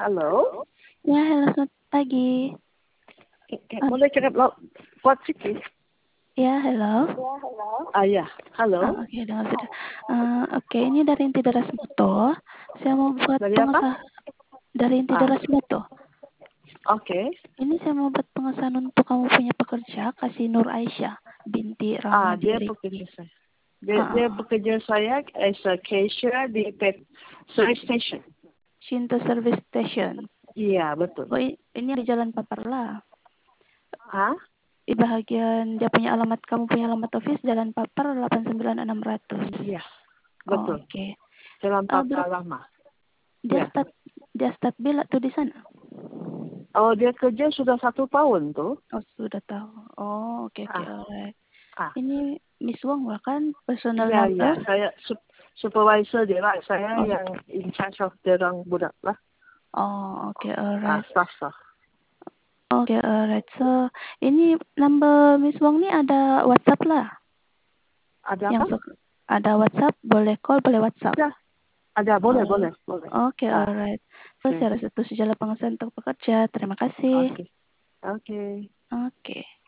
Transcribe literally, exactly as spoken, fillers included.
Halo. Ya, halo, selamat pagi. Kayak boleh cakap lo kuat sikit? Ya, halo. Ah ya, halo. Ah, oke, dengar sudah. Eh, oke, ini dari Inti Deras Moto. Saya mau buat Dari apa? pengesahan dari Inti Ah, Deras Moto. Oke. Ini saya mau buat pengesahan untuk kamu punya pekerja, kasih Nur Aisyah binti Ah, dia Ramadiri. pekerja saya. Dia, Ah, dia ah. pekerja saya as a cashier di pet service station. Shinto Service Station. Iya, betul. Oh, i- ini di Jalan Paperla. Hah? Di bagian dia punya alamat, kamu punya alamat office Jalan Paper delapan sembilan enam ratus. Iya, Oh, betul. oke. Jalan Eh, Papa ber- Lama. dia Ya. start dia start bila tuh di sana? Oh, dia kerja sudah satu tahun tuh. Oh, sudah tahu. Oh, oke, oke, Ah, alright. ah. Ini Miss Wong lah kan, personal Iya, iya. number. Saya sup- supervisor dia lah. Saya Oh, yang in charge of dia orang budak lah. oh, oke, Ah, alright. staff staff. Oke, alright. So, ini number Miss Wong nih ada WhatsApp lah. Ada apa? Yang sok- ada WhatsApp, boleh call, boleh WhatsApp. Ya, ada. Boleh, Oh, boleh, boleh. oke, Ah, alright. So, oke. saya rasa itu segala pengesahan untuk pekerja. Terima kasih. Oke. Oke. Oke.